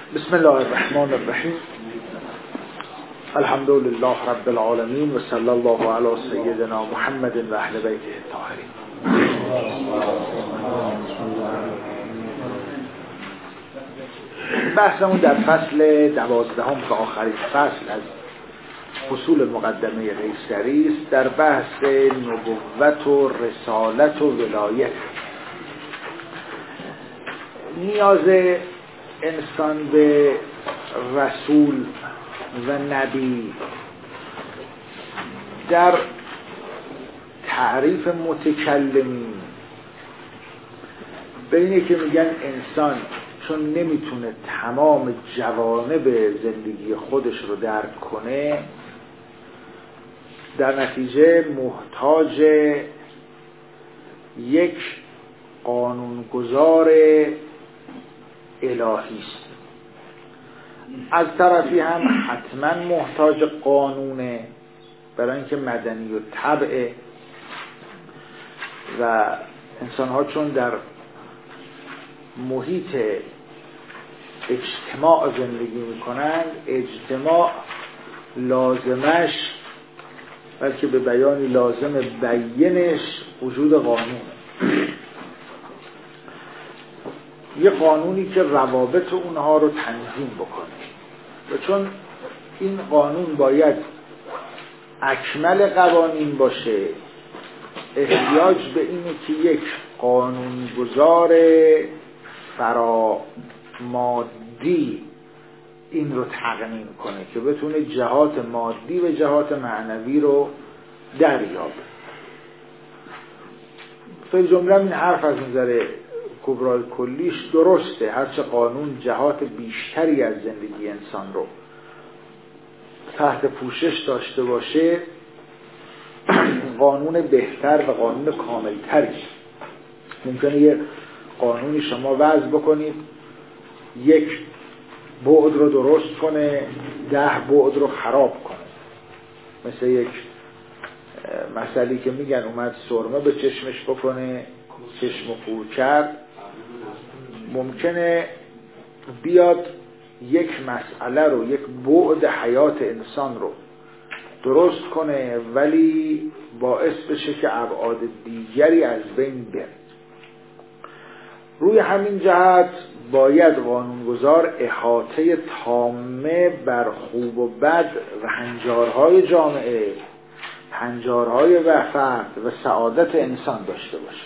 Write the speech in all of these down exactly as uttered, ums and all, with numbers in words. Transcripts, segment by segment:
بسم الله الرحمن الرحیم. الحمد لله رب العالمین و صلی الله علی سیدنا محمد و اهل بیته الطاهرین. بحثمون در فصل دوازدهم که آخرین فصل از فصول مقدمه قیصری است، در بحث نبوت و رسالت و ولایت. نیاز انسان به رسول و نبی در تعریف متکلمین به اینه که میگن انسان چون نمیتونه تمام جوانب زندگی خودش رو درک کنه، در نتیجه محتاج یک قانونگذار الهی است. از طرفی هم حتما محتاج قانونه، برای اینکه مدنی و طبعه و انسان ها چون در محیط اجتماع زندگی میکنند، اجتماع لازمش بلکه به بیانی لازم بینش وجود قانونه، یه قانونی که روابط اونها رو تنظیم بکنه. و چون این قانون باید اکمل قوانین باشه، احتیاج به اینه که یک قانونگذار فرامادی این رو تقنین کنه که بتونه جهات مادی و جهات معنوی رو دریابه. فی جمله این حرف از نظر کبرای کلیش درسته. هرچه قانون جهات بیشتری از زندگی انسان رو تحت پوشش داشته باشه، قانون بهتر و قانون کاملتری. ممکنه یه قانونی شما وضع بکنید یک بعد رو درست کنه، ده بعد رو خراب کنه. مثل یک مسئله که میگن اومد سرمه به چشمش بکنه، چشم کور کرد. ممکنه بیاد یک مسئله رو، یک بعد حیات انسان رو درست کنه، ولی باعث بشه که ابعاد دیگری از بین بره. روی همین جهت باید قانونگذار احاطه تامه بر خوب و بد و هنجارهای جامعه، هنجارهای وفرد و سعادت انسان داشته باشه.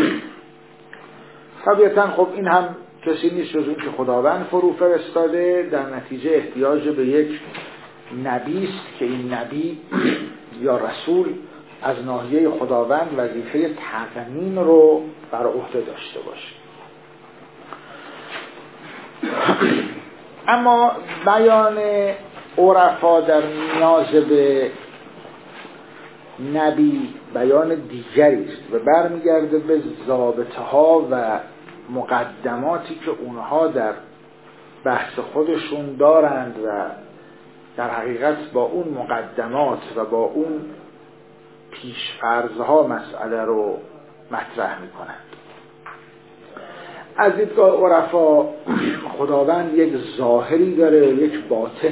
طبیعتا خب این هم کسی نیست جز اون که خداوند فرو فرستاده. در نتیجه احتیاج به یک نبی است که این نبی یا رسول از ناحیه خداوند وظیفه تقنین رو بر عهده داشته باشه. اما بیان عرفا در نیاز به نبی بیان دیگری است و برمیگرده به ضابطه ها و مقدماتی که اونها در بحث خودشون دارند و در حقیقت با اون مقدمات و با اون پیشفرضها مسئله رو مطرح میکنند. از دیدگاه عرفا خداوند یک ظاهری داره، یک باطن.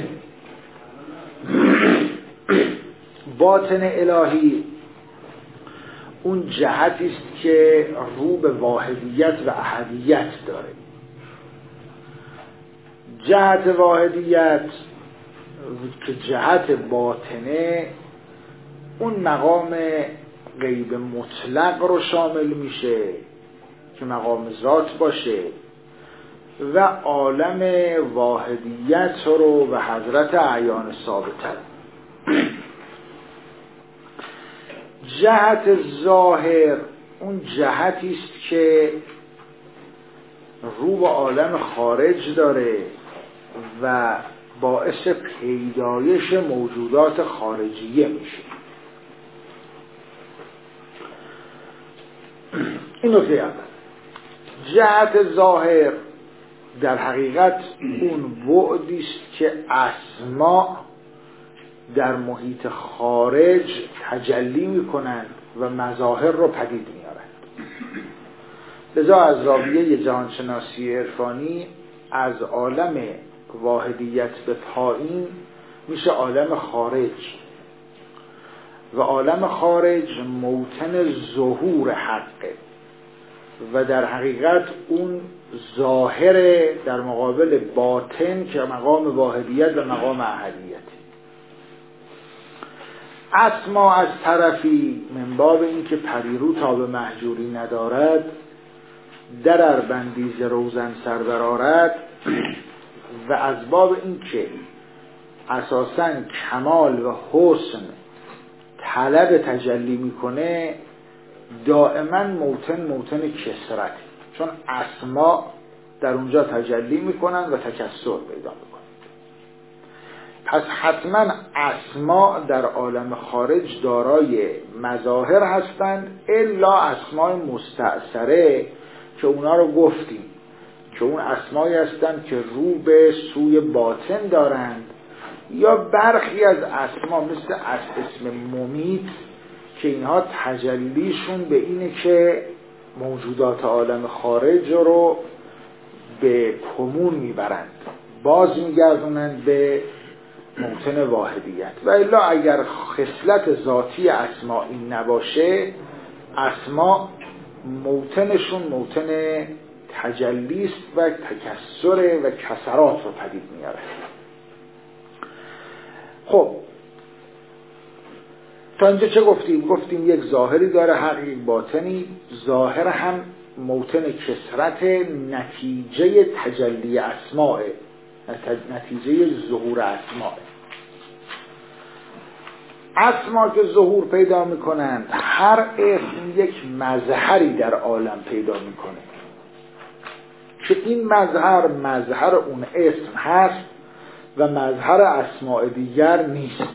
باطن الهی اون جهتی است که رو به واحدیت و احدیت داره. جهت واحدیت که جهت باطنه، اون مقام غیب مطلق رو شامل میشه که مقام ذات باشه و عالم واحدیت رو و حضرت اعیان ثابته. جهت ظاهر اون جهتی است که رو به عالم خارج داره و باعث پیدایش موجودات خارجیه میشه. این نکته اول. جهت ظاهر در حقیقت اون بعدی است که اسما در محیط خارج تجلی میکنند و مظاهر رو پدید میارند. لذا از زاویه جهانشناسی عرفانی از عالم واحدیت به پایین میشه عالم خارج و عالم خارج موطن ظهور حقه و در حقیقت اون ظاهر در مقابل باطن که مقام واحدیت و مقام احدیت. اسما از طرفی من باب این که پریرو تا به محجوری ندارد، در اربندیز روزن سر برآرد، و از باب این که اساساً کمال و حسن طلب تجلی میکنه، دائما موطن موطن کسرت، چون اسما در اونجا تجلی میکنن و تکسر پیدا میکنن. پس حتما اسما در عالم خارج دارای مظاهر هستند، الا اسمای مستأثره که اونا رو گفتیم که اون اسمایی هستند که رو به سوی باطن دارند، یا برخی از اسما مثل اسم ممیت که اینها تجلیشون به اینه که موجودات عالم خارج رو به کمون میبرند، باز میگردونند به موطن واحدیت. و الا اگر خصلت ذاتی اسما این نباشه، اسما موطنشون موطن تجلیست و تکسر و کسرات رو پدید میاره. خب تا اینجا چه گفتیم؟ گفتیم یک ظاهری داره حق، یک باطنی. ظاهر هم موطن کسرت، نتیجه تجلی اسماء، نتیجه ظهور اسماء. اسما که ظهور پیدا میکنند، هر اسم یک مظهری در عالم پیدا میکنه که این مظهر مظهر اون اسم هست و مظهر اسماء دیگر نیست.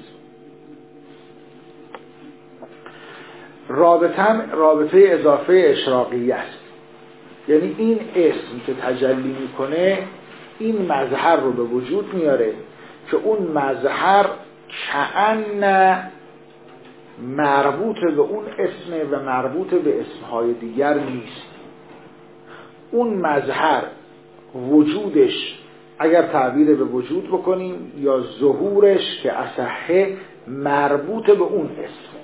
رابطه رابطه اضافه اشراقیه است، یعنی این اسم که تجلی میکنه این مظهر رو به وجود میاره که اون مظهر کأن مربوط به اون اسم و مربوط به اسمهای دیگر نیست. اون مظهر وجودش، اگر تعبیر به وجود بکنیم، یا ظهورش که اصحه، مربوط به اون اسم.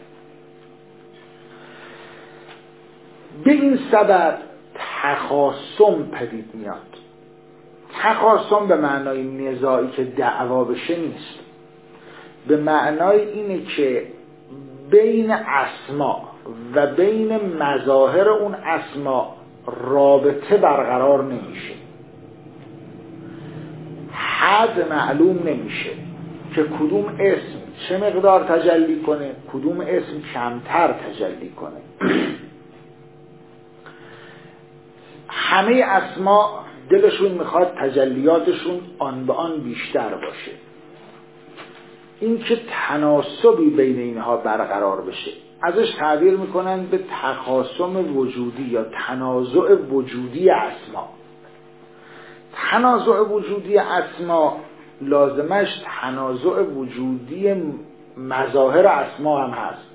به این سبب تخاصم پدید میاد. تخاصم به معنای نزاعی که دعوا بشه نیست، به معنای اینه که بین اسما و بین مظاهر اون اسما رابطه برقرار نمیشه، حد معلوم نمیشه که کدوم اسم چه مقدار تجلی کنه، کدوم اسم کمتر تجلی کنه. همه اسما دلشون میخواد تجلیاتشون آن به آن بیشتر باشه، این که تناسبی بین اینها برقرار بشه. ازش تعبیر میکنن به تخاصم وجودی یا تنازع وجودی اسما. تنازع وجودی اسما لازمش تنازع وجودی مظاهر اسما هم هست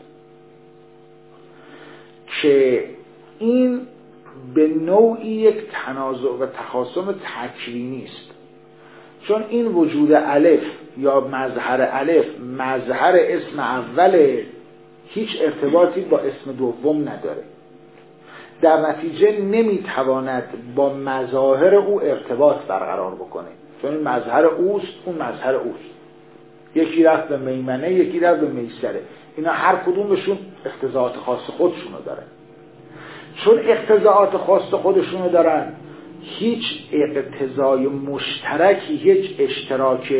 که این به نوعی یک تنازع و تخاصم تکوینی است، چون این وجود الف یا مظهر الف مظهر اسم اول هیچ ارتباطی با اسم دوم نداره، در نتیجه نمیتواند با مظاهر او ارتباط برقرار بکنه، چون این مظهر اوست، اون مظهر اوست. یکی رفت به میمنه، یکی رفت به میسره، اینا هر کدومشون اقتضاعات خاص خودشونو دارن. چون اقتضاعات خاص خودشونو دارن، هیچ اقتضای مشترکی، هیچ اشتراک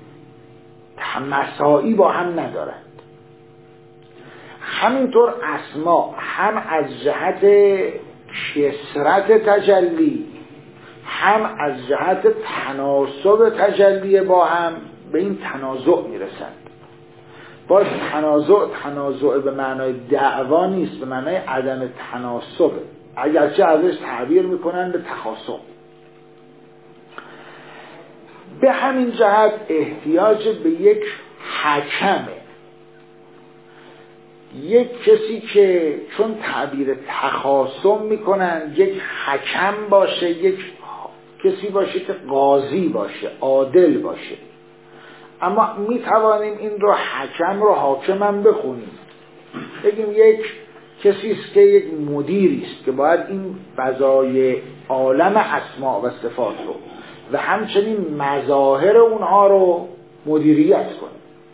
مساعی با هم ندارند. همینطور اسما هم از جهت کثرت تجلی، هم از جهت تناسب تجلی با هم به این تنازع میرسند. باز تنازع تنازع به معنای دعوا نیست، به معنای عدم تناسب، اگرچه ازش تعبیر میکنن به تخاصم. به همین جهت احتیاج به یک حکمه، یک کسی که چون تعبیر تخاصم میکنن یک حکم باشه، یک کسی باشه که قاضی باشه، عادل باشه. اما می توانیم این رو حکم رو حاکم هم بخونیم، بگیم یک کسی است که یک مدیری است که باید این فضای عالم اسماء و صفات رو و همچنین مظاهر اونها رو مدیریت کنه.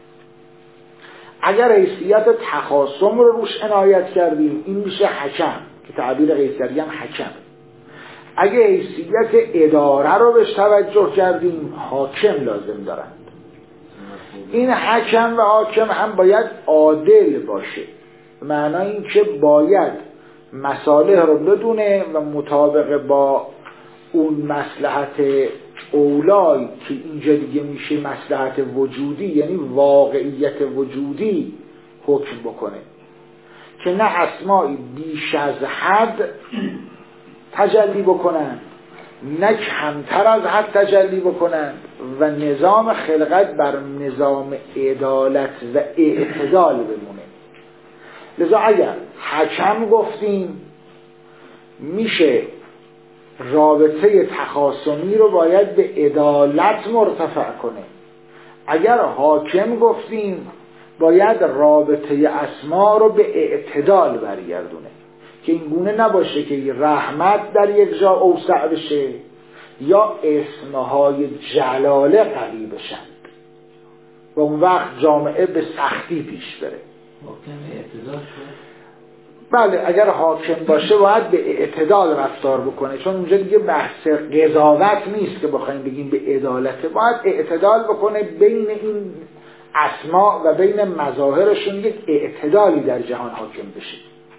اگر حیثیت تخاصم رو روش عنایت کردیم این میشه حکم که تعبیر قیصری هم حکم. اگه حیثیت اداره رو بهش توجه کردیم حاکم لازم دارند. این حکم و حاکم هم باید عادل باشه، معنی این که باید مصالح رو بدونه و مطابق با اون مصلحت اولای که اینجا دیگه میشه مصلحت وجودی، یعنی واقعیت وجودی حکم بکنه که نه اسمایی بیش از حد تجلی بکنن نه کمتر از حد تجلی بکنن و نظام خلقت بر نظام عدالت و اعتدال بمونه. لذا اگر حکم گفتیم میشه رابطه تخاصمی رو باید به عدالت مرتفع کنه. اگر حاکم گفتیم باید رابطه اسما رو به اعتدال برگردونه که این گونه نباشه که رحمت در یک جا اوسع بشه یا اسمهای جلاله قوی بشن و اون وقت جامعه به سختی پیش بره. حاکم اعتدال شد؟ بله، اگر حاکم باشه باید به اعتدال رفتار بکنه، چون اونجا دیگه بحث قضاوت نیست که بخوایم بگیم به عدالته، باید اعتدال بکنه بین این اسما و بین مظاهرشون یک اعتدالی در جهان حاکم بشه.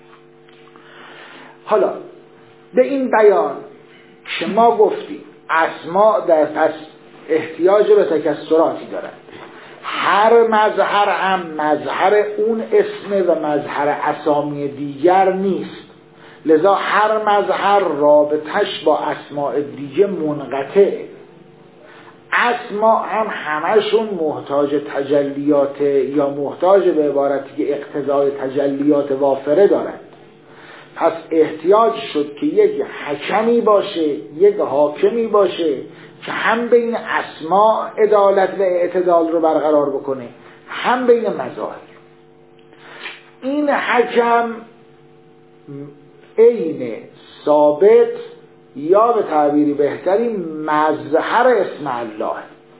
حالا به این بیان که ما گفتیم اسما در پس احتیاج به تکسراتی دارند، هر مظهر هم مظهر اون اسم و مظهر اسامی دیگر نیست، لذا هر مظهر رابطش با اسماء دیگه منقطعه. اسما هم همشون محتاج تجلیات یا محتاج به عبارتی که اقتضای تجلیات وافره دارند. پس احتیاج شد که یک حکمی باشه، یک حاکمی باشه که هم بین اسما عدالت و اعتدال رو برقرار بکنه، هم بین مظاهر. این حکم عین ثابت یا به تعبیری بهتری مظهر اسم الله.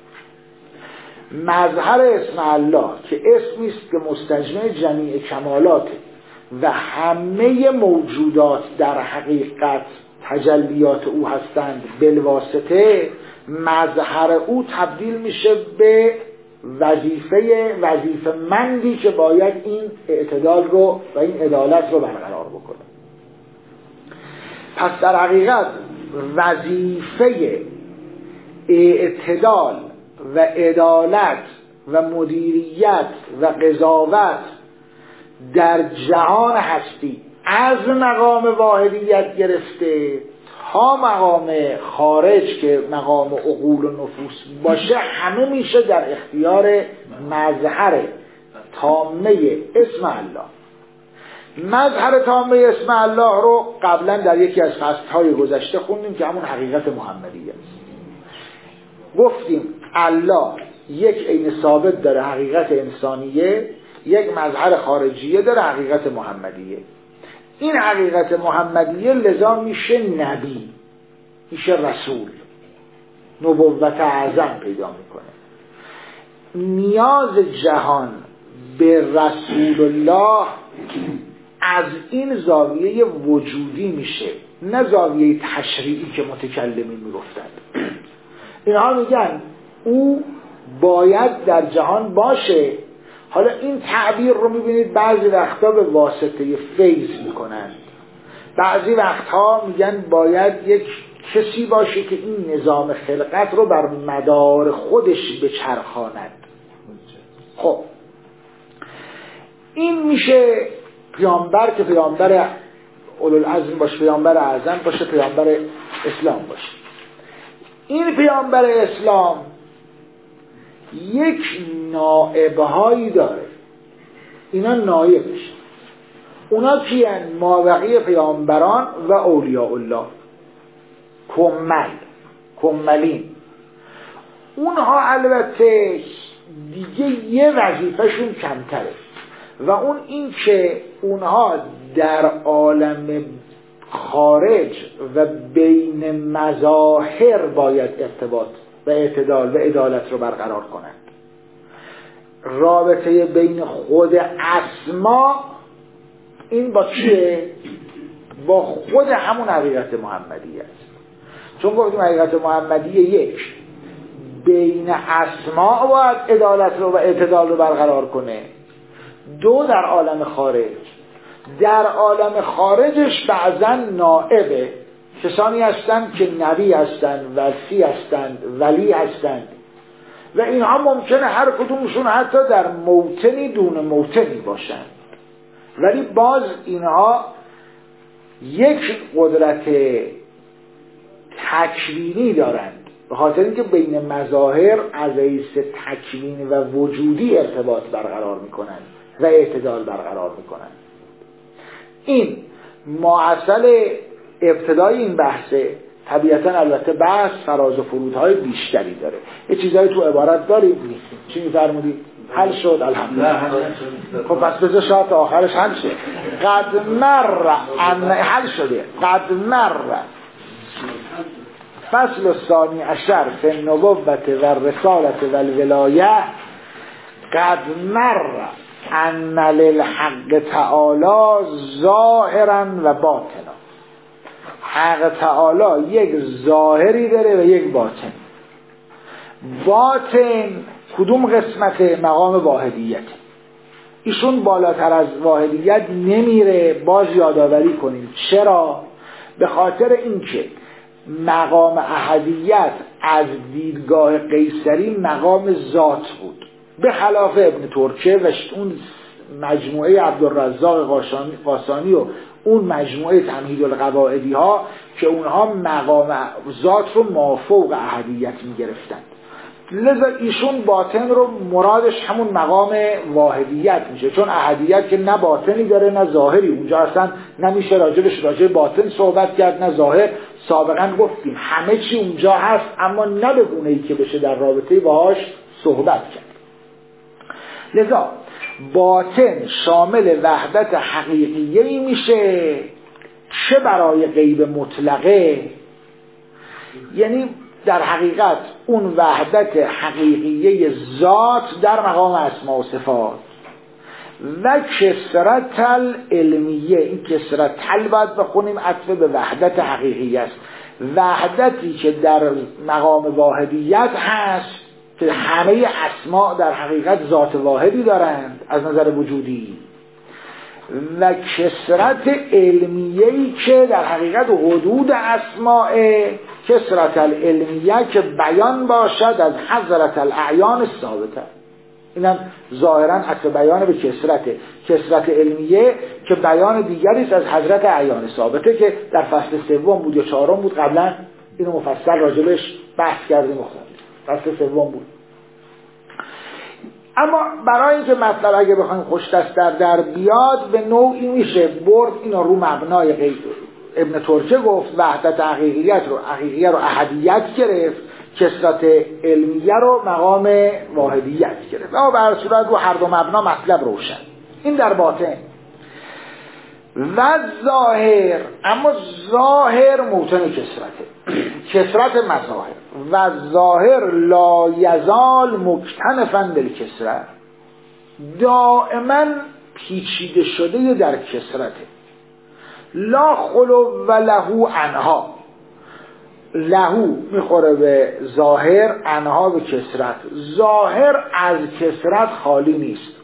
مظهر اسم الله که اسمی است که مستجمع جمیع کمالاته و همه موجودات در حقیقت تجلیات او هستند، بالواسطه مظهر او تبدیل میشه به وظیفه وظیفه مندی که باید این اعتدال رو و این عدالت رو برقرار بکنه. پس در حقیقت وظیفه اعتدال و عدالت و مدیریت و قضاوت در جهان هستی از مقام واحدیت گرفته تا مقام خارج که مقام عقول و نفوس باشه همه میشه در اختیار مظهر تامه اسم الله. مظهر تامه اسم الله رو قبلا در یکی از فصلهای گذشته خوندیم که همون حقیقت محمدیه است. گفتیم الله یک عین ثابت داره، حقیقت انسانیه، یک مظهر خارجیه داره، حقیقت محمدیه. این حقیقت محمدیه لذا میشه نبی، میشه رسول، نبوت اعظم پیدا میکنه. نیاز جهان به رسول الله از این زاویه وجودی میشه، نه زاویه تشریعی که متکلمین میگفتند. اینها میگن او باید در جهان باشه. حالا این تعبیر رو میبینید بعضی وقتا به واسطه فیض میکنند، بعضی وقتها میگن باید یک کسی باشه که این نظام خلقت رو بر مدار خودش بچرخاند. خب این میشه پیامبر که پیامبر اولوالعزم باشه، پیامبر اعظم باشه، پیامبر اسلام باشه. این پیامبر اسلام یک نائبهایی داره، اینا نایبش. اونا کیان؟ مابقی پیامبران و اولیاء الله. کمل کملین. اونها البته دیگه یه وظیفهشون کمتره و اون این که اونها در عالم خارج و بین مظاهر باید ارتباط و اعتدال و عدالت رو برقرار کنند. رابطه بین خود اسما این با چیه؟ با خود همون حقیقت محمدی است. چون گفتیم حقیقت محمدی یک بین اسما باید عدالت رو و اعتدال رو برقرار کنه، دو در عالم خارج. در عالم خارجش بعضا نائبه، کسانی هستند که نبی هستند، ولی هستند، ولی هستند و اینها ممکنه هر کدومشون حتی در موطنی دون موطنی باشند، ولی باز اینها یک قدرت تکوینی دارند به خاطر اینکه بین مظاهر از حیث تکوین و وجودی ارتباط برقرار میکنند و اعتدال برقرار میکنند. این ماصل ابتدای این بحثه. طبیعتا البته بحث فراز و فرودهای بیشتری داره. یه چیزایی تو عبارت داریم نیستیم. چی میفرمودی؟ حل شد الحمدلله. خب پس بذار شاید تا آخرش حل شد. قد مر ان حل شده. قد مر فصل الثانی عشر فی النبوة و الرسالة و الولایه قد مر ان للحق تعالی ظاهرا و باطنا. حق تعالی یک ظاهری داره و یک باطن. باطن کدوم قسمت؟ مقام واحدیت. ایشون بالاتر از واحدیت نمیره. باز یادآوری کنیم چرا؟ به خاطر اینکه مقام احدیت از دیدگاه قیصری مقام ذات بود، به خلاف ابن ترکه و اون مجموعه عبدالرزاق قاسانی و اون مجموعه تمهید القواعدی ها که اونها مقام ذات رو مافوق احدیت می گرفتند. لذا ایشون باطن رو مرادش همون مقام واحدیت میشه، چون احدیت که نه باطنی داره نه ظاهری. اونجا اصلا نمیشه راجبش راجب باطن صحبت کرد نه ظاهر. سابقا گفتیم همه چی اونجا هست اما نه به گونه‌ای که بشه در رابطه باهاش صحبت کرد. لذا باطن شامل وحدت حقیقیه‌ای میشه چه برای غیب مطلقه، یعنی در حقیقت اون وحدت حقیقیه ذات در مقام اسما و صفات و کسرت العلمیه. این کسرت تل باید بخونیم عطف به وحدت حقیقی است. وحدتی که در مقام واحدیت هست که همه اسما در حقیقت ذات واحدی دارند از نظر وجودی، و کسرت علمیه‌ای که در حقیقت حدود اسماء کسرت العلمیه که بیان باشد از حضرت الاعیان ثابته. اینم ظاهرا عطف بیان به کسرت کسرت علمیه که بیان دیگری است از حضرت اعیان ثابته که در فصل سوم بود یا چهارم بود. قبلا اینو مفصل راجبش بحث کردیم. فصل سوم بود. اما برای اینکه مطلب اگه بخوایم خوش دست در در بیاد به نوعی میشه برد اینو رو مبنای غیب. ابن ترکه گفت وحدت حقیقیت رو حقیقیت رو احدیت گرفت، کسرت علمیه رو مقام واحدیت گرفت. اما به هر صورت رو هر دو مبنا مطلب روشن. این در باطن. و ظاهر، اما ظاهر موطن کسرته، کسرت مظاهر. و ظاهر لا یزال مکتنفا بالکسرت، دائما پیچیده شده در کسرته. لا خلو و لهو عنها، لهو میخوره به ظاهر، عنها به کسرت. ظاهر از کسرت خالی نیست.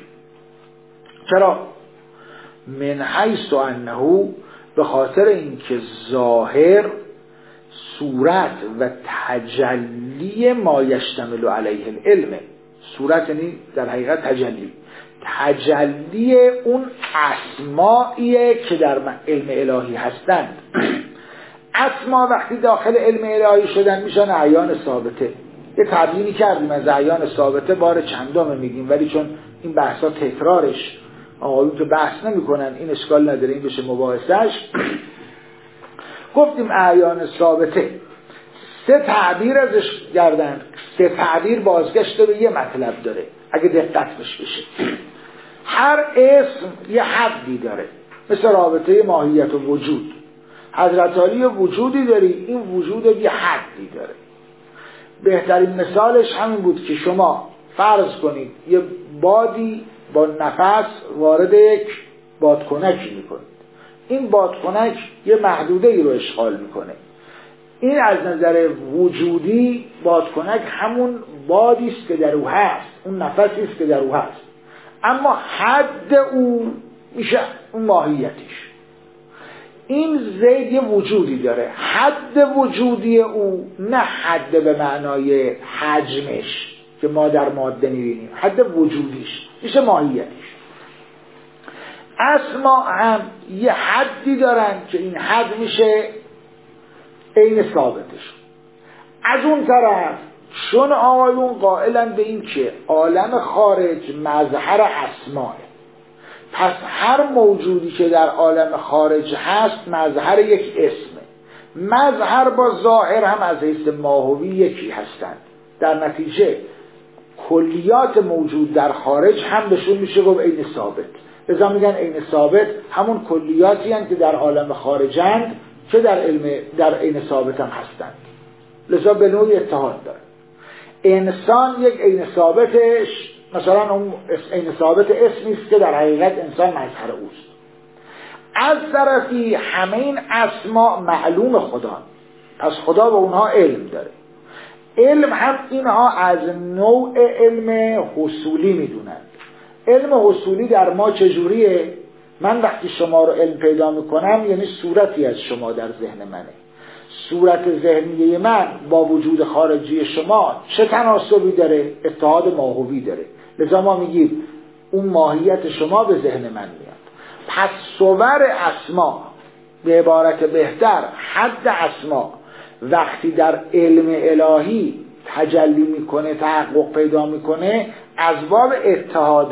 چرا؟ من حیث انه، به خاطر اینکه ظاهر صورت و تجلی ما یشتمل علیه العلم. صورت یعنی در حقیقت تجلی، تجلی اون اسماییه که در علم الهی هستند. اسما وقتی داخل علم الهی شدن میشن اعیان ثابته. یه تبیینی کردیم از اعیان ثابته، بار چندم میگیم، ولی چون این بحثا تکرارش آقایون که بحث نمی کنن این اشکال نداره، این بشه مباحثش. گفتیم اعیان ثابته سه تعبیر ازش کردن، سه تعبیر بازگشت به یه مطلب داره اگه دقت بشه. هر اسم یه حدی داره، مثل رابطه ماهیت و وجود. حضرت علی وجودی داری، این وجود یه حدی داره. بهترین مثالش همین بود که شما فرض کنید یه بادی با نفس وارد یک بادکنکی میکنید، این بادکنک یه محدوده ای رو اشغال میکنه. این از نظر وجودی بادکنک همون بادی است که در او هست، اون نفسی است که در او هست، اما حد او میشه اون ماهیتش. این زید یه وجودی داره، حد وجودی او نه حد به معنای حجمش که ما در ماده میبینیم، حد وجودیش میشه ماهیتش. اسما هم یه حدی دارن که این حد میشه عین ثابتش. از اون طرف چون آقایون قائلن به این که عالم خارج مظهر اسماه، پس هر موجودی که در عالم خارج هست مظهر یک اسمه. مظهر با ظاهر هم از حیث ماهوی یکی هستند، در نتیجه کلیات موجود در خارج هم بهشون میشه گفت عین ثابت. لذا میگن عین ثابت همون کلیاتی هستند که در عالم خارجند که در علم در عین ثابت هم هستند، لذا به نوعی اتحاد داره. انسان یک عین ثابتش مثلا اون عین ثابت اسمی است که در حقیقت انسان مظهر اوست. از طرفی همه این اسما معلوم خدا، پس خدا به اونها علم داره. علم هم اینها از نوع علم حصولی میدونند. علم حصولی در ما چجوریه؟ من وقتی شما رو علم پیدا میکنم یعنی صورتی از شما در ذهن منه. صورت ذهنی من با وجود خارجی شما چه تناسبی داره؟ اتحاد ماهوی داره. لذا ما میگیم اون ماهیت شما به ذهن من میاد. پس صور اسما، به عبارت بهتر حد اسما، وقتی در علم الهی تجلی میکنه، تحقق پیدا میکنه، از باب اتحاد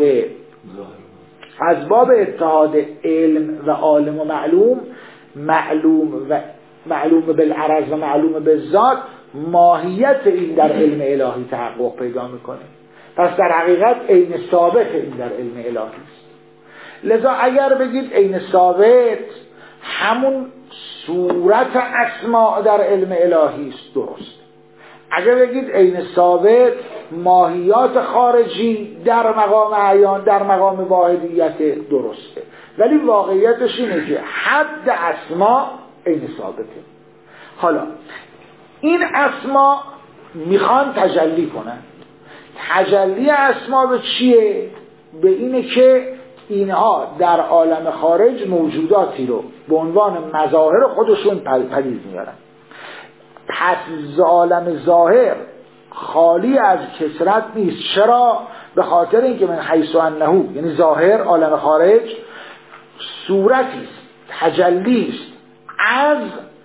از باب اتحاد علم و عالم و معلوم، معلوم و معلوم بالعرض و معلوم بالذات، ماهیت این در علم الهی تحقق پیدا میکنه. پس در حقیقت عین ثابت این در علم الهی است. لذا اگر بگید عین ثابت همون صورت اسماء در علم الهی است، درست. اگر بگید عین ثابت ماهیات خارجی در مقام عیان، در مقام واحدیت، درسته. ولی واقعیتش اینه که حد اسماء عین ثابته. حالا این اسماء میخوان تجلی کنن. تجلی اسماء به چیه؟ به اینه که اینها در عالم خارج موجوداتی رو به عنوان مظاهر خودشون پدید میارن. پس عالم ظاهر خالی از کثرت نیست. چرا؟ به خاطر اینکه من حیث انه، یعنی ظاهر عالم خارج صورتی است، تجلی است از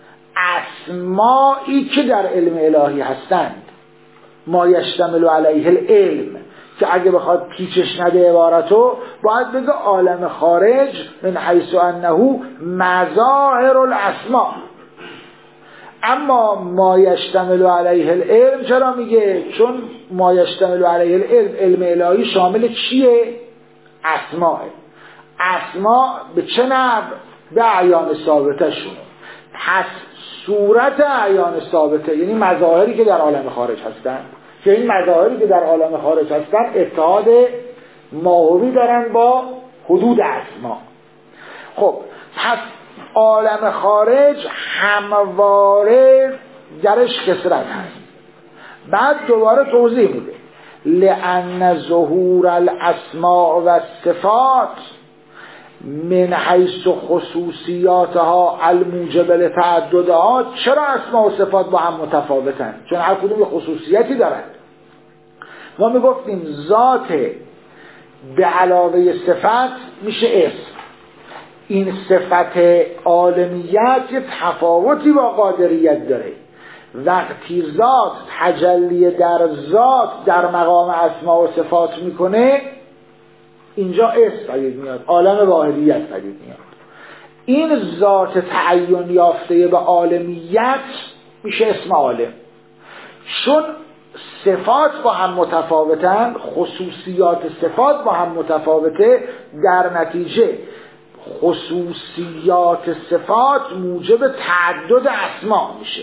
اسمایی که در علم الهی هستند. ما یشتمل علیه العلم، که اگه بخواد پیچش نده عبارتو باید بگه عالم خارج من حیث انه مظاهر الاسما. اما ما یشتمل علیه العلم چرا میگه؟ چون ما یشتمل علیه العلم، علم الهی شامل چیه؟ اسماء. اسما به چه نحو؟ به اعیان ثابته شونه. پس صورت اعیان ثابته یعنی مظاهری که در عالم خارج هستن، که این مظاهری که در عالم خارج هستن اتحاد ماهوی دارن با حدود اسما. خب پس عالم خارج همواره درش کثرت هست. بعد دوباره توضیح میده لأن ظهور الاسماء و الصفات من حیث خصوصیاتها الموجب لتعددها. چرا اسماء و صفات با هم متفاوتن؟ چون هر کدوم یه خصوصیتی دارن. ما میگفتیم ذات به علاوه صفت میشه اسم. این صفت عالمیت یه تفاوتی با قادریت داره. وقتی ذات تجلی در ذات در مقام اسماء و صفات میکنه، اینجا اسم پدید میاد، عالم واحدیت پدید میاد. این ذات تعین یافته به عالمیت میشه اسم عالم. چون صفات با هم متفاوتن، خصوصیات صفات با هم متفاوته، در نتیجه خصوصیات صفات موجب تعدد اسما میشه.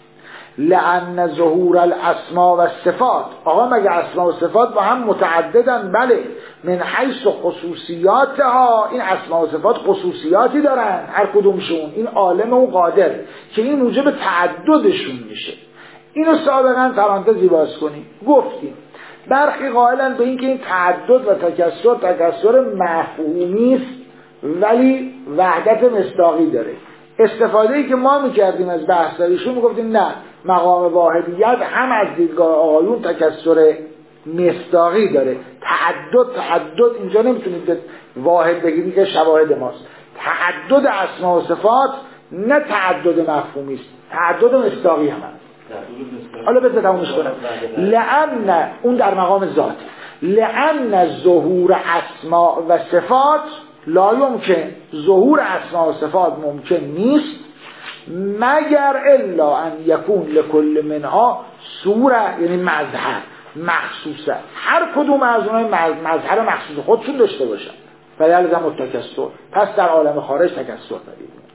لأن ظهور الاسما و صفات، آقا مگه اسما و صفات با هم متعددن؟ بله، من حیث خصوصیاتها، این اسما و صفات خصوصیاتی دارن هر کدومشون، این عالم و قادر که این موجب تعددشون میشه. اینو سابقا پرانتزی باز کنیم، گفتیم برخی قائلن به این که این تعدد و تکثر تکثر مفهومی است ولی وحدت مصداقی داره. استفاده‌ای که ما میکردیم از بحثایشون میگفتیم نه، مقام واحدیت هم از دیدگاه آقایون تکثر مصداقی داره. تعدد تعدد اینجا نمیتونید واحد بگیرید که شواهد ماست. تعدد اسما و صفات نه تعدد مفهومی است، تعدد مصداقی هم هست. حالا بذار تمومش کنم. لأن اون در مقام ذات، لأن ظهور اسما و صفات لا یمکن، ظهور اسما و صفات ممکن نیست مگر الا ان یکون لکل منها صوره، یعنی مظهر مخصوصه، هر کدوم از اونها مظهر مخصوص خودشون داشته باشن و یلزم التکثر. پس در عالم خارج تکثر پدید میاد.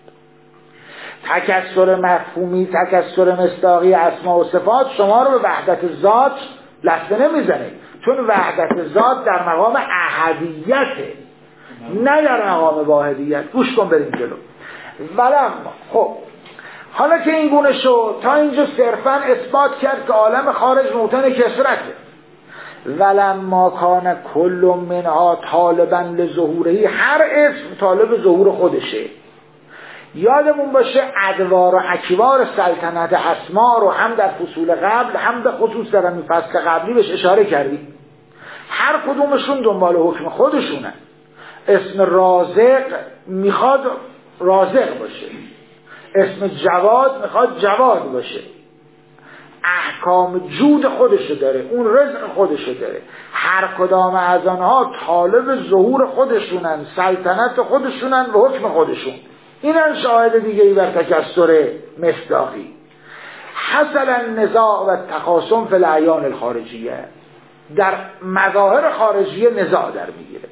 تکثر مفهومی، تکثر مصداقی اسما و صفات شما رو به وحدت ذات لسته نمیزنه، چون وحدت ذات در مقام احدیته نه در مقام واحدیت. گوش کن بریم جلو. ولما، خب حالا که این گونه شد، تا اینجا صرفا اثبات کرد که عالم خارج موطن کثرته. ولما کان کل منها طالبا لظهوره، هر اسم طالب ظهور خودشه. یادمون باشه ادوار و اکوار سلطنت اسما رو هم در فصول قبل هم به خصوص در این فصل قبلی بهش اشاره کردیم. هر کدومشون دنبال حکم خودشونه. اسم رازق میخواد رازق باشه، اسم جواد میخواد جواد باشه، احکام جود خودشو داره، اون رزق خودشو داره. هر کدام از آنها طالب ظهور خودشونن، سلطنت خودشونن و حکم خودشون. اینن شاهد دیگه ای بر تکثر مصداقی. حصل النزاع و تخاصم فی الاعیان الخارجیه، در مظاهر خارجیه نزاع در میگیره.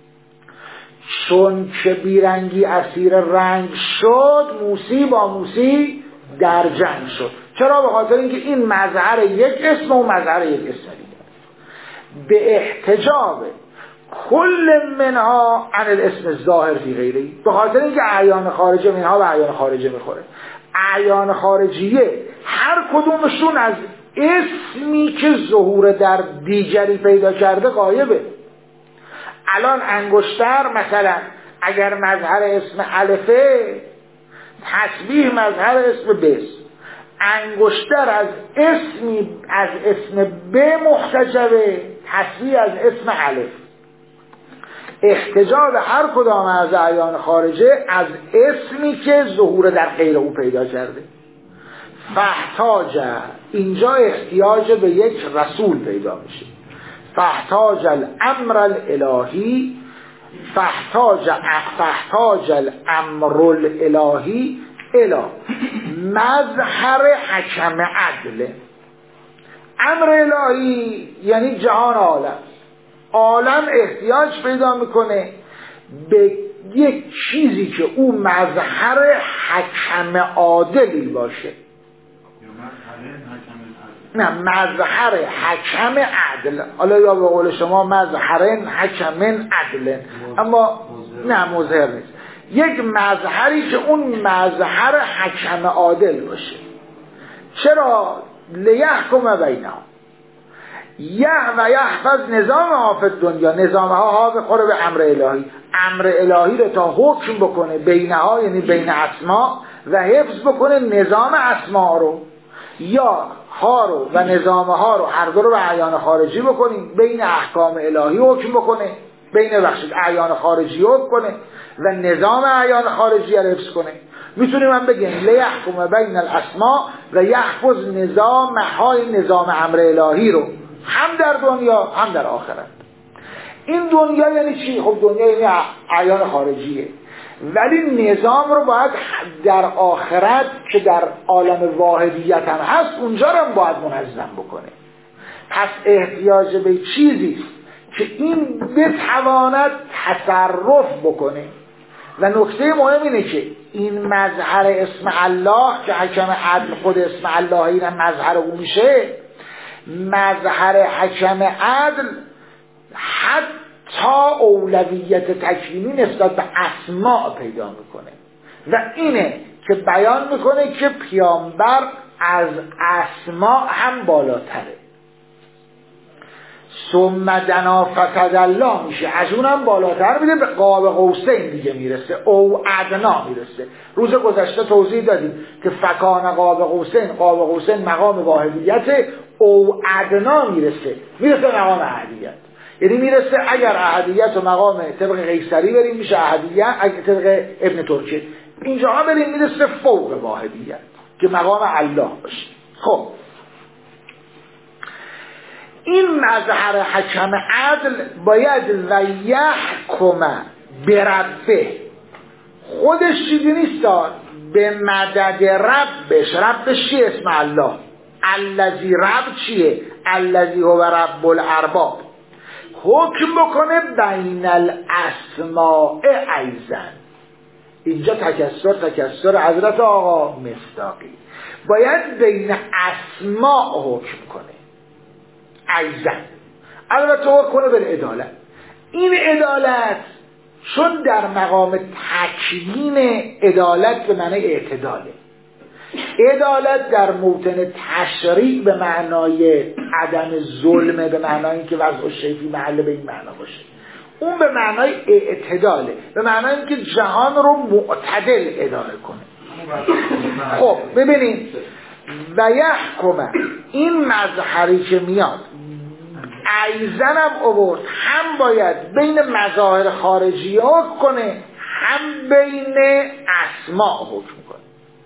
چون که بیرنگی اسیر رنگ شد، موسی با موسی در جنگ شد. چرا؟ به خاطر اینکه این مظهر یک اسم و مظهر یک اسم دیگه. به احتجاب کل منها عن الاسم الظاهر فی غیره، به خاطر اینکه اعیان خارجه منها به اعیان خارجه میخوره. اعیان خارجیه هر کدومشون از اسمی که ظهور در دیگری پیدا کرده غایبه. الان انگشتر مثلا اگر مظهر اسم الفه، تشبیه مظهر اسم بس. انگشتر از اسمی از اسم ب محتجبه، تشبیه از اسم الف. احتجاب هر کدام از اعیان خارجه از اسمی که ظهور در غیر او پیدا کرده. فاحتاج، اینجا احتیاج به یک رسول پیدا میشه. فاحتاج الامر الالهی، فاحتاج فاحتاج الامر الالهی الی مظهر حکم عدل. امر الهی یعنی جهان عالم. عالم احتیاج پیدا میکنه به یک چیزی که او مظهر حکم عادلی باشه. نه، مظهر حکم عدل. حالا یا به قول شما مظهرن حکم عدل، اما نه مظهر نیست. یک مظهری که اون مظهر حکم عادل باشه. چرا؟ لیحکم بینهم، یه و یحفظ نظام ها فی دنیا، نظام ها ها بخوره به امر الهی. امر الهی رو تا حکم بکنه بینها، یعنی بین اسما، و حفظ بکنه نظام اسما رو، یا ها رو و نظام ها رو هر دو رو به اعیان خارجی بکنیم، بین احکام الهی حکم بکنه، بین بخشید اعیان خارجی حکم کنه و نظام اعیان خارجی رو حفظ کنه. میتونیم هم بگیم لیحکم بین الاسما و یحفظ نظام های نظام امر الهی رو هم در دنیا هم در آخرت. این دنیا یعنی چی؟ خب دنیا یعنی اعیان خارجیه. ولی نظام رو باید در آخرت که در عالم واحدیت هم هست اونجا رو هم باید منظم بکنه. پس احتیاج به چیزی که این بتواند تصرف بکنه. و نکته مهم اینه که این مظهر اسم الله که حکم عدل خود اسم الله این مظهر او میشه، مظهر حکم عدل حتی اولویت تکوینی نسبت به اسماء پیدا میکنه و اینه که بیان میکنه که پیامبر از اسماء هم بالاتره. ثم دنا فتدلا میشه، از اونم بالاتر میره، به قاب قوسین دیگه میرسه، او ادنا میرسه. روز گذشته توضیح دادیم که فکان قاب قوسین، قاب قوسین مقام واحدیت، او ادنا میرسه، میرسه مقام احدیت. یعنی میرسه اگر احدیت و مقام طبق قیصری بریم میشه احدیت، اگر طبق ابن ترکه اینجاها بریم میرسه فوق واحدیت که مقام الله باشه. خب این مظهر حکم عدل باید و یحکم بربه، خودش چیزی نیست، به مدد ربش. ربش چیه؟ اسم الله. الذی رب چیه؟ الذی هو رب الارباب. حکم بکنه بین الاسماء ایزن. اینجا تکسر تکسر حضرت آقا مصداقی، باید بین اسماء حکم کنه ایزن. البته حکم کنه بالعدالت. این عدالت چون در مقام تکوین عدالت به معنی اعتداله، عدالت در موطن تشریع به معنای عدم ظلمه، به معنای که وضع شیفی محل به این معنا باشه. اون به معنای اعتداله، به معنای که جهان رو معتدل اداره کنه. خب ببینید و یحکم، این مظهری که میاد ایزنم عبورد، هم باید بین مظاهر خارجی حکم کنه، هم بین اسماء حکم کنه.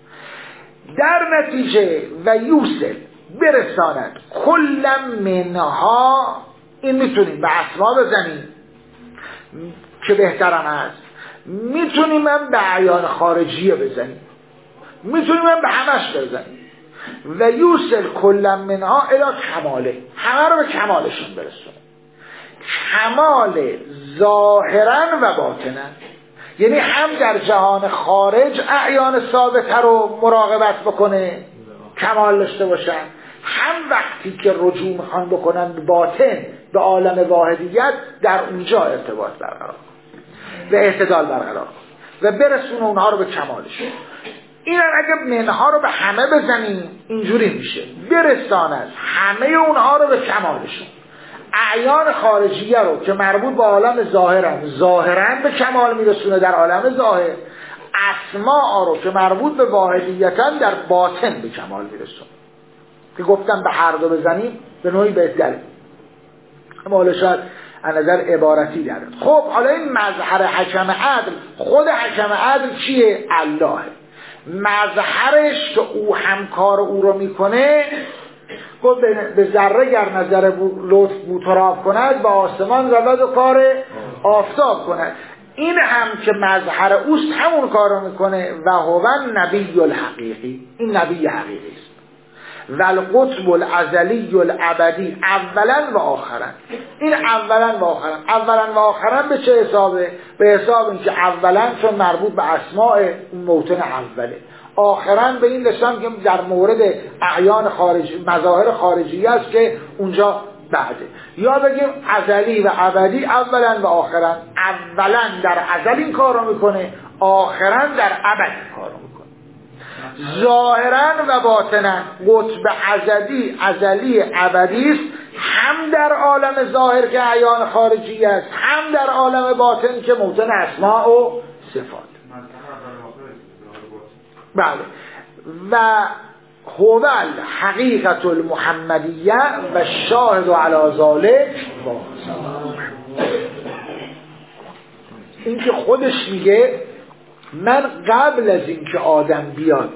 در نتیجه و یوسل برساند کل منها، این میتونیم به اسماء بزنیم که بهترم هست، میتونیم هم به اعیان خارجیه بزنیم، میتونیم هم به همش بزنیم. و یوسل کل منها الی کماله، همه رو به کمالشون برسونه. کمال ظاهرا و باطنا، یعنی هم در جهان خارج اعیان ثابته رو مراقبت بکنه، کمال داشته باشن، هم وقتی که رجوع میخوان بکنن به باطن، به عالم واحدیت، در اونجا ارتباط برقرار و اعتدال برقرار و برسونه اونها رو به کمالشون. این اگه منها رو به همه بزنیم اینجوری میشه، برساند همه اونها رو به کمالشون. اعیان خارجیه رو که مربوط به عالم ظاهرن، ظاهرن به کمال میرسونه در عالم ظاهر. اسماء رو که مربوط به واحدیتن در باطن به کمال میرسونه. که گفتم به هر دو بزنیم به نوعی بهتره، اما حالا شاید از نظر عبارتی داره. خب حالا این مظهر حکم عدل، خود حکم عدل چیه؟ الله. مظهرش که او همکار او رو میکنه، گفت به ذره گر نظر لطف بوتراب کند، به آسمان رود و کار آفتاب کند. این هم که مظهر اوست همون کار رو میکنه. و هو نبی الحقیقی، این نبی حقیقی است. و القطب الازلی الابدی، اولا و آخرا. این اولا و آخرا، اولا و آخرا به چه حسابه؟ به حساب این که اولا چون مربوط به اسماء موطن اوله، آخرا به این لسان که در مورد اعیان خارجی، مظاهر خارجی است که اونجا بعده. یا بگیم ازلی و ابدی، اولا و آخرا. اولا در ازل این کار رو میکنه، آخرا در ابد کار رو میکنه. ظاهرا و باطنا، قطب ازلی ازلی ابدی است، هم در عالم ظاهر که اعیان خارجی است، هم در عالم باطن که موطن اسماء و صفات. بله. و هو الحقیقت المحمدیه و شاهد علی ذلک. این که خودش میگه من قبل از این که آدم بیاد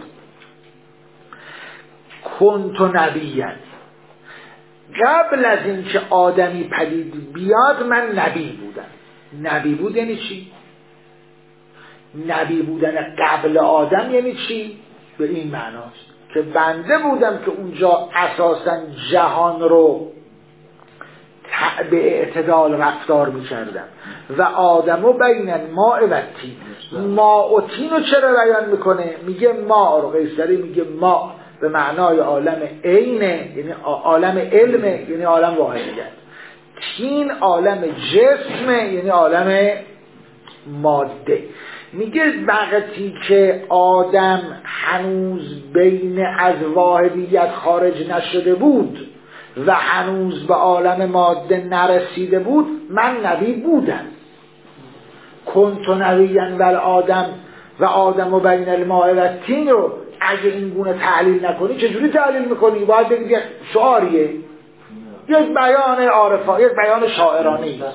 کنت نبیًا، قبل از این که آدمی پدید بیاد من نبی بودم. نبی بود یعنی چی؟ نبی بودن قبل آدم یعنی چی؟ به این معناست که بنده بودم که اونجا اساساً جهان رو به اعتدال رفتار می‌کردم و آدمو بین الماء و الطین. ماء و طین رو چرا بیان میکنه؟ میگه ماء رو قیصری میگه ماء به معنای عالم عینه، یعنی عالم علمه، یعنی عالم واحدیت. طین عالم جسمه، یعنی عالم ماده. میگه وقتی که آدم هنوز بین از واحدیت خارج نشده بود و هنوز به عالم ماده نرسیده بود، من نبی بودم. کنت نبیًا و آدم و آدم و بین الماء و الطین رو اگه این گونه تعلیل نکنی چجوری تعلیل میکنی؟ باید بگید یک شعاریه، یک بیان عارفا، یک بیان شاعرانی.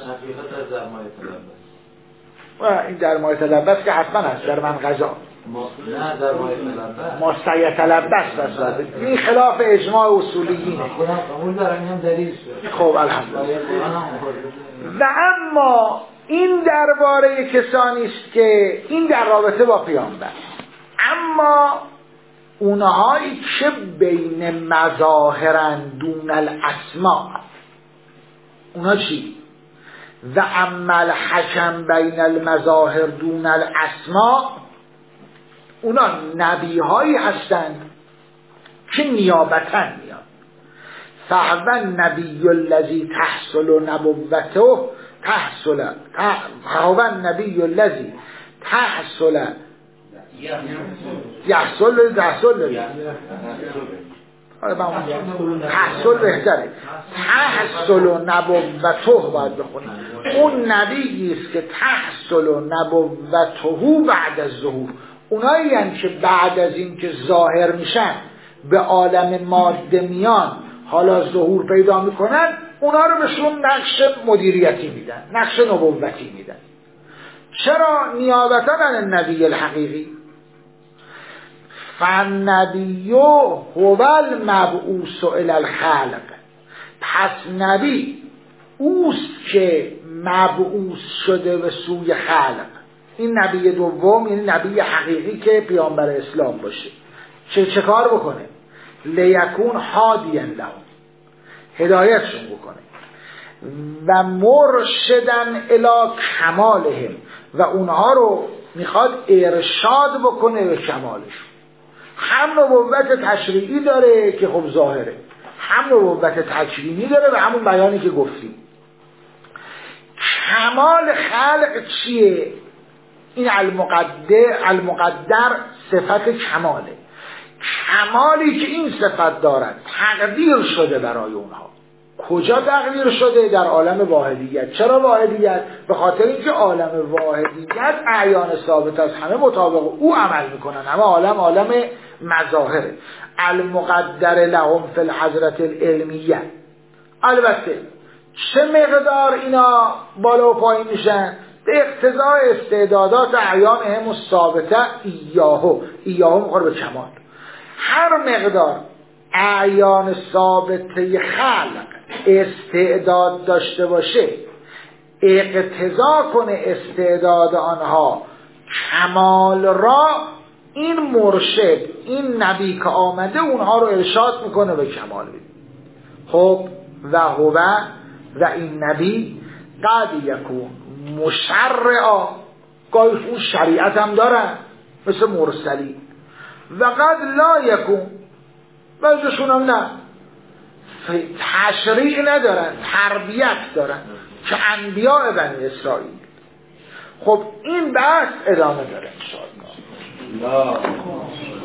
این در مایه تلبس که حتما هست در من غذا نه در مایه تلبس مستیه تلبس هست. این خلاف اجماع اصولیینه. قبول دارم هم دلیل شد. خب الحمدلله. و اما این درباره کسانی است که این در رابطه با پیامبر، اما اونهایی که بین مظاهرن دون الاسماء، اونا چی؟ و اما الحکم بین المظاهر دون الاسماء، اونا نبی هایی هستند که نیابتاً میان. فهو النبی الذی تحصل نبوته تحصل فهو النبی الذی تحصل یحصل تحصل تحصل بهتره تحصل نبوته باید بخونیم. اون نبیی است که تحصل نبوته بعد از ظهور. اونایی هستند که بعد از این که ظاهر میشن به عالم ماده میان، حالا ظهور پیدا میکنن، اونا رو بهشون نقش مدیریتی میدن، نقش نبوتی میدن. چرا؟ نیابتا عن النبی الحقیقی. فالنبی هو المبعوث الی الخلق. پس نبی اوست که مبعوث شده به سوی خلق. این نبی دوم، یعنی نبی حقیقی که پیامبر اسلام باشه. چه چه کار بکنه؟ لیکون هادیا لهم، هدایتشون بکنه، و مرشدن الی کمالهم، و اونها رو میخواد ارشاد بکنه به کمالشون. هم نبوت تشریعی داره که خب ظاهره، هم نبوت تکوینی داره و همون بیانی که گفتیم. کمال خلق چیه؟ این المقدر المقدر صفت کماله. کمالی که این صفت دارن تقدیر شده برای اونها. کجا تقدیر شده؟ در عالم واحدیت. چرا واحدیت؟ به خاطر اینکه عالم واحدیت اعیان ثابت از همه مطابق او عمل میکنن. همه عالم عالم مظاهره. المقدر لهم فی الحضرة العلمیه. البته چه مقدار اینا بالا و پایین میشن؟ به اقتضای استعدادات اعیان هم ثابته ایاهو ایاهو مخوره به کمال. هر مقدار اعیان ثابته خلق استعداد داشته باشه، اقتضا کنه استعداد آنها کمال را، این مرشد، این نبی که آمده اونها رو ارشاد میکنه به کمال. خب و هو و این نبی قد یکون مشرعا، گاهی اون شریعت هم دارن مثل مرسلی، و قد لا یکون، بعضشون هم نه، تشریع ندارن، تربیت دارن که انبیاء بنی اسرائیل. خب این بحث ادامه داره انشاءالله.